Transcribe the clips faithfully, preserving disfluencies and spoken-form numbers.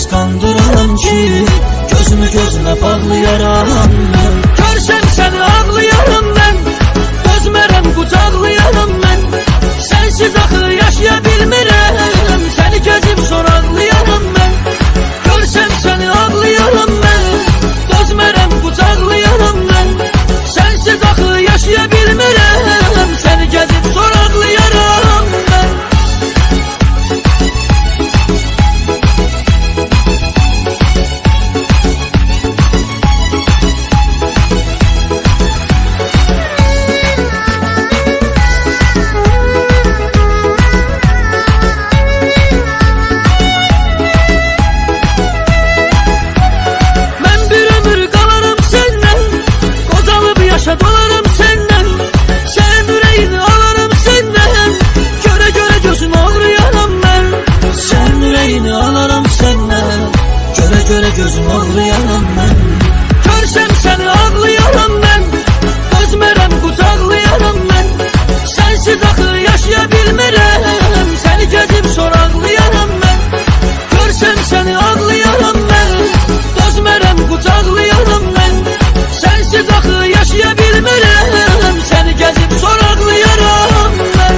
qısqandıram ki, gözümü gözünə bağlayaram mən. Görsəm səni ağlayaram mən, dözmərəm qucaqlayaram mən. Sənsiz axı yaşaya bilmirəm, səni gəzib soraqlayaram mən. Görsəm səni ağlayaram mən, dözmərəm qucaqlayaram mən. Sənsiz axı yaşaya bilmirəm, səni gəzib soraqlayaram mən. Dolarım senden, senin yüreğini alırım senden. Göre göre gözüm ağrıyaram ben. Senin yüreğini alırım senden, göre göre gözüm ağrıyaram ben. Görsem seni ağlayaram ben, dözmərəm qucaqlayaram ben. Sensiz axı yaşaya bilmirəm, seni gəzib soraqlayaram ben. Görsem seni ağlayaram ben, dözmərəm qucaqlayaram ben. Sensiz axı yaşaya bilmirəm, səni gəzib soraqlayaram mən.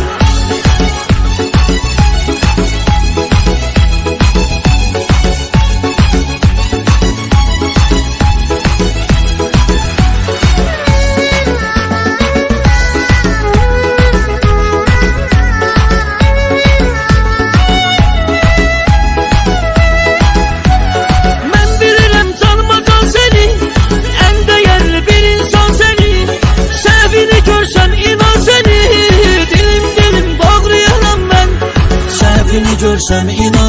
Mən bilirəm tanımadan səni, ən dəyərli bir insan səni. Sevini görsəm inan səni, dilim dilim bağlayaram mən. Sevini görsəm inan